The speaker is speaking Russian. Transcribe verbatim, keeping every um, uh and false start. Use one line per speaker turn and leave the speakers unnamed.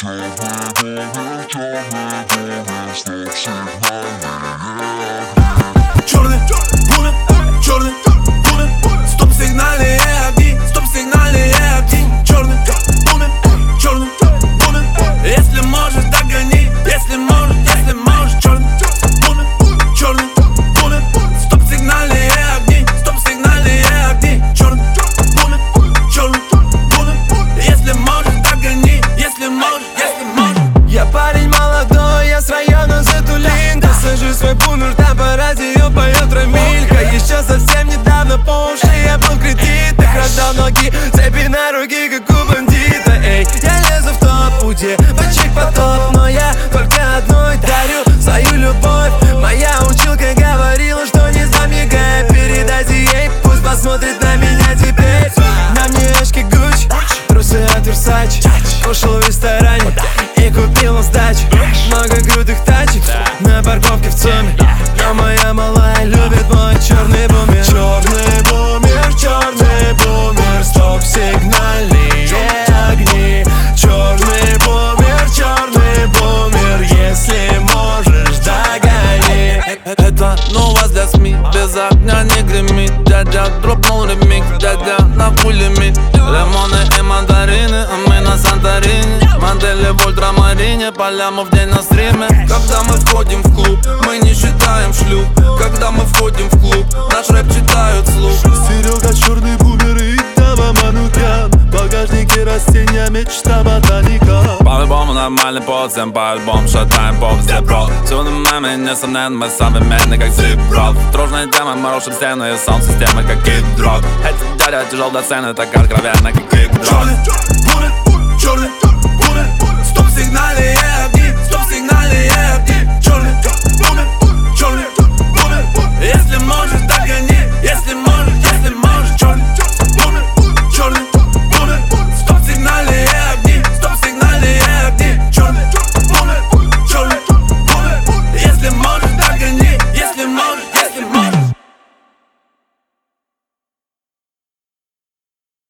Черный бумер, черный бумер, стоп-сигнальные огни, стоп-сигнальные огни. Черный бумер, черный бумер, если можешь, догони, если можешь, если можешь. Черный бумер, черный бумер, стоп-сигнальные огни, стоп-сигнальные огни. Черный бумер, черный бумер, если можешь, догони, если можешь, если можешь.
Я парень молодой, я с района Затулинка. Сажу свой бумер, там по радио поет Рамилька. Еще совсем недавно по уши я был в кредитах. Раздал ноги, цепи на руки, как у бандита. Эй, я лезу в топ, у девочек потоп, но я только одной дарю свою любовь. Моя училка говорила, что не замигай. Передайте ей, пусть посмотрит на меня теперь. На мне очки Гуччи, трусы от Версачи. Кушал в ресторане и купил на сдачу много крутых тачек на парковке в ЦУМе. Но моя малая любит мой черный бумер. Черный бумер, черный бумер, стоп-сигнальные огни. Черный бумер, черный бумер, если можешь, догони.
Это новость для СМИ, без огня не гремит. Дядя дропнул ремикс, дядя на фулл лимит. Лимоны и мандарины, а мы на Санторини. Модели в ультрамарине, поляму в день на стриме. Когда мы входим в клуб, мы не считаем шлюп. Когда мы входим в клуб, наш рэп читают вслух.
Серега черный бумер и Дава Манукян. В багажнике растения, мечта ботаника.
По-любому нормальный подзем, по-альбому шатаем поп где бро. Все на маме, несомненно, мы современны, как зип-рок. Тружная тема, мы рушим стену и саунд-системы, как кид-дрог. Эти дядя тяжел до цены, так откровенно, как кик-дрог.
Черный бумер, черный бумер, стоп-сигнальные